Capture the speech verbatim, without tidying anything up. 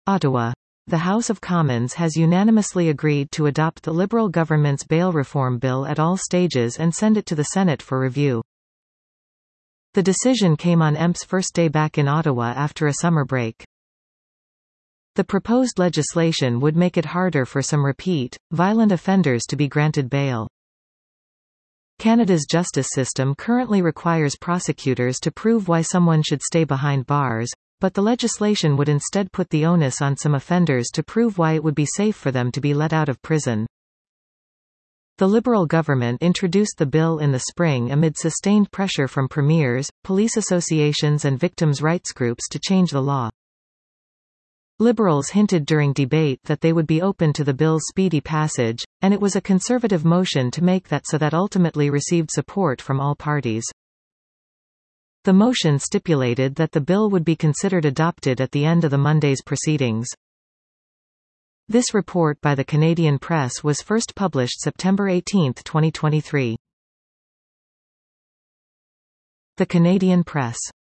Ottawa. The House of Commons has unanimously agreed to adopt the Liberal government's bail reform bill at all stages and send it to the Senate for review. The decision came on E M P's first day back in Ottawa after a summer break. The proposed legislation would make it harder for some repeat, violent offenders to be granted bail. Canada's justice system currently requires prosecutors to prove why someone should stay behind bars, but the legislation would instead put the onus on some offenders to prove why it would be safe for them to be let out of prison. The Liberal government introduced the bill in the spring amid sustained pressure from premiers, police associations and victims' rights groups to change the law. Liberals hinted during debate that they would be open to the bill's speedy passage, and it was a Conservative motion to make that so that ultimately received support from all parties. The motion stipulated that the bill would be considered adopted at the end of the Monday's proceedings. This report by the Canadian Press was first published September eighteenth twenty twenty-three. The Canadian Press.